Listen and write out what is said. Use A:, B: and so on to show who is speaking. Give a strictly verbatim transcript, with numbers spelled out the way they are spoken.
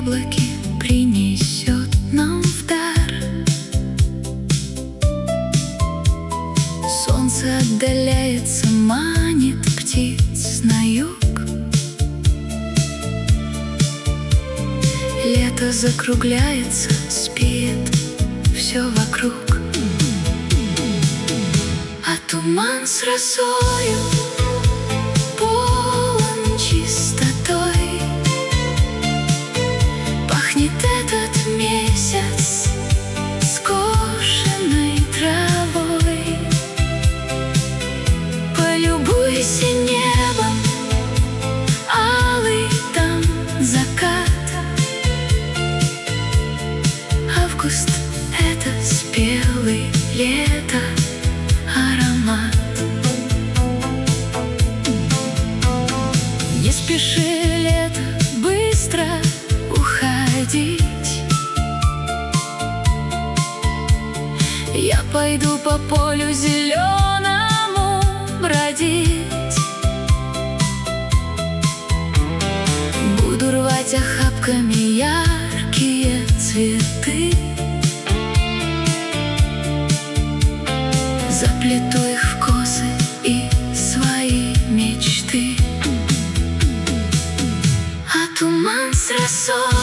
A: яблоки принесет нам в дар. Солнце отдаляется, манит птиц на юг. Лето закругляется, спит все вокруг. А туман с росою полон чистотой. Пахнет этот месяц скошенной травой. Полюбуйся небом, алый там закат. Август — это спелый лето аромат. Не спеши, лето, быстро уходить. Я пойду по полю зеленому бродить. Буду рвать охапками яркие цветы. Заплету их в косы и свои мечты. А туман с росой